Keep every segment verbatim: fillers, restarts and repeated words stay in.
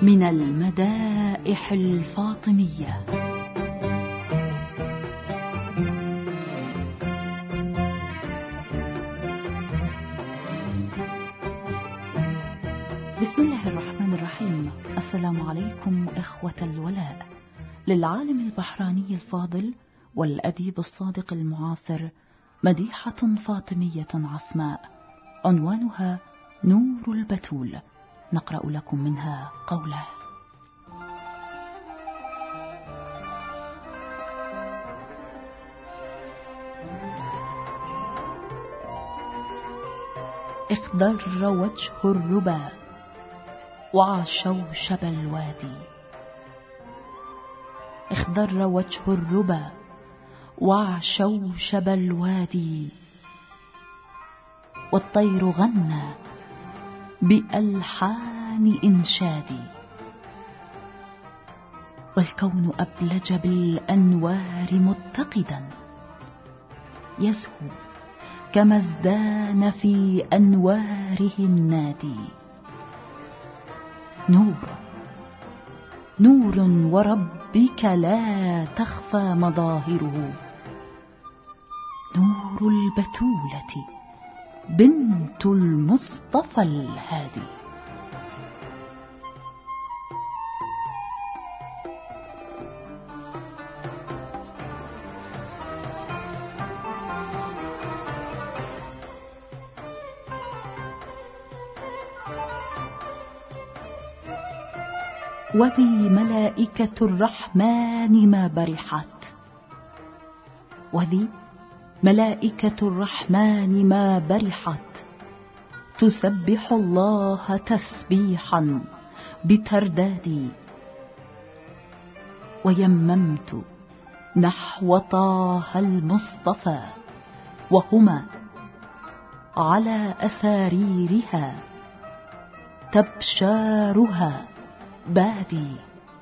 من المدائح الفاطمية. بسم الله الرحمن الرحيم. السلام عليكم إخوة الولاء. للعالم البحراني الفاضل والأديب الصادق المعاصر مديحة فاطمية عصماء عنوانها نور البتول، نقرأ لكم منها قوله: اخضر وجه الربا وعشوشب الوادي، اخضر وجه الربا وعشوشب الوادي، والطير غنى بألحان إنشادي، والكون أبلج بالأنوار متقدا، يزهو كما ازدان في أنواره النادي. نور نور وربك لا تخفى مظاهره، نور البتولة بنت المصطفى الهادي. وذي ملائكة الرحمن ما برحت، وذي ملائكة الرحمن ما برحت، تسبح الله تسبيحا بتردادي. ويممت نحو طه المصطفى وهما على أساريرها تبشارها بادي.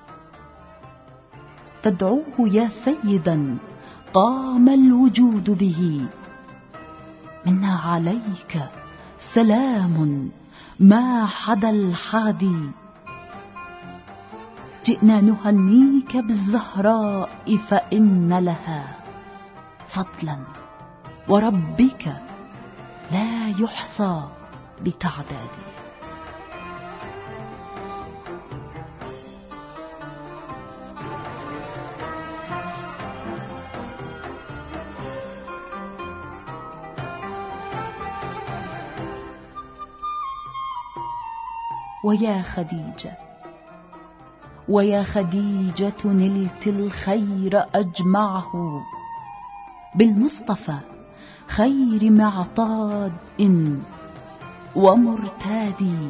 تدعوه يا سيدا قام الوجود به، منا عليك سلام ما حدا الحادي. جئنا نهنيك بالزهراء فإن لها فضلا وربك لا يحصى بتعداد. ويا خديجة ويا خديجة نلت الخير أجمعه بالمصطفى خير معطاد ومرتادي.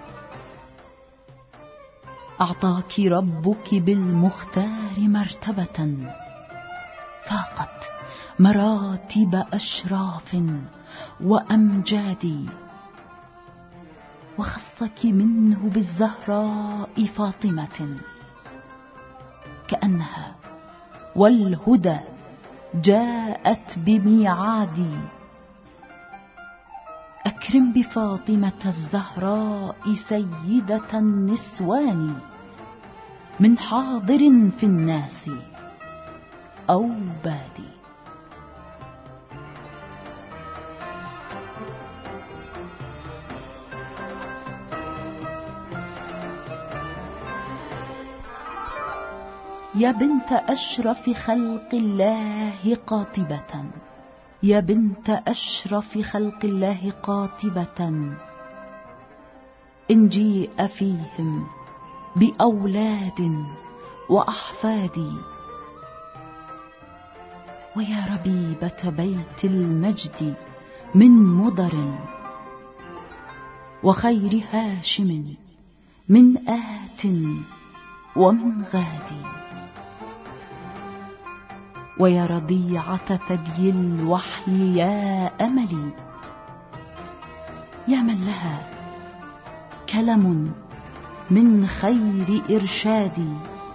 أعطاك ربك بالمختار مرتبة فاقت مراتب أشراف وأمجاد، وخصك منه بالزهراء فاطمة كأنها والهدى جاءت بميعاد. أكرم بفاطمة الزهراء سيدة النسوان من حاضر في الناس أو بادي. يا بنت أشرف خلق الله قاطبة، يا بنت أشرف خلق الله قاطبة، إن جيء فيهم بأولاد وأحفاد. ويا ربيبة بيت المجد من مضر، وخير هاشم من آت ومن غادي. ويا رضيعة ثدي الوحي يا أملي، يا من لها كلم من خير إرشادي.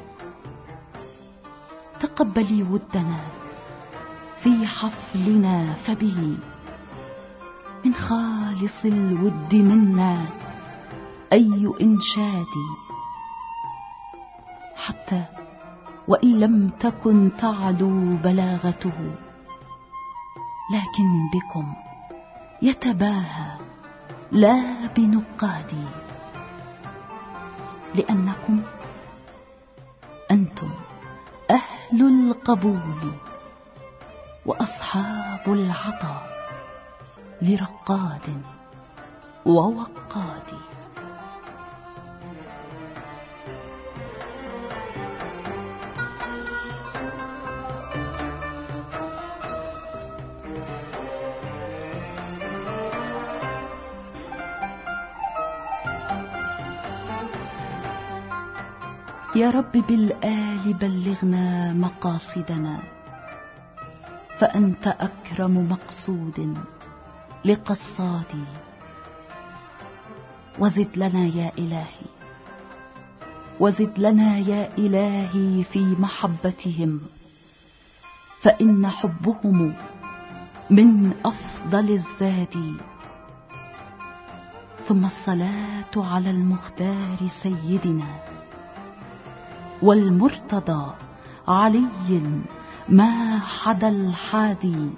تقبلي ودنا في حفلنا فبه من خالص الود منا أي إنشاد. حتى وإن لم تكن تعلو بلاغته، لكن بكم يتباهى لا بنقادي، لأنكم أنتم أهل القبول وأصحاب العطاء لرقاد ووقاد. يا رب بالآل بلغنا مقاصدنا، فأنت أكرم مقصود لقصادي. وزد لنا يا إلهي، وزد لنا يا إلهي في محبتهم، فإن حبهم من أفضل الزاد. ثم الصلاة على المختار سيدنا والمرتضى علي ما حدا الحادي،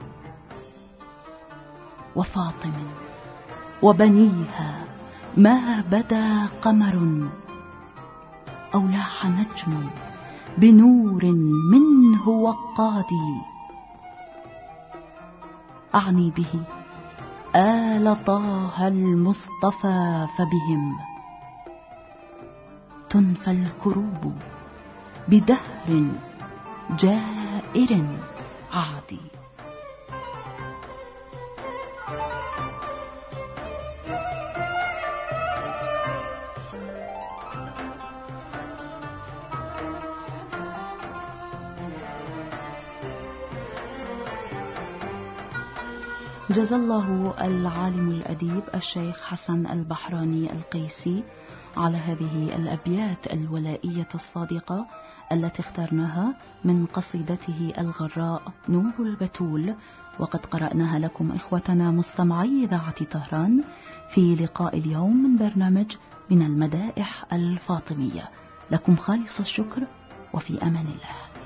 وفاطم وبنيها ما بدا قمر، أو لاح نجم بنور منه وقادي. أعني به آل طه المصطفى، فبهم تنفى الكروب بدهر جائر عادي. جزا الله العالم الأديب الشيخ حسن البحراني القيسي على هذه الأبيات الولائية الصادقة التي اخترناها من قصيدته الغراء نور البتول، وقد قرأناها لكم إخوتنا مستمعي إذاعة طهران في لقاء اليوم من برنامج من المدائح الفاطمية. لكم خالص الشكر، وفي أمان الله.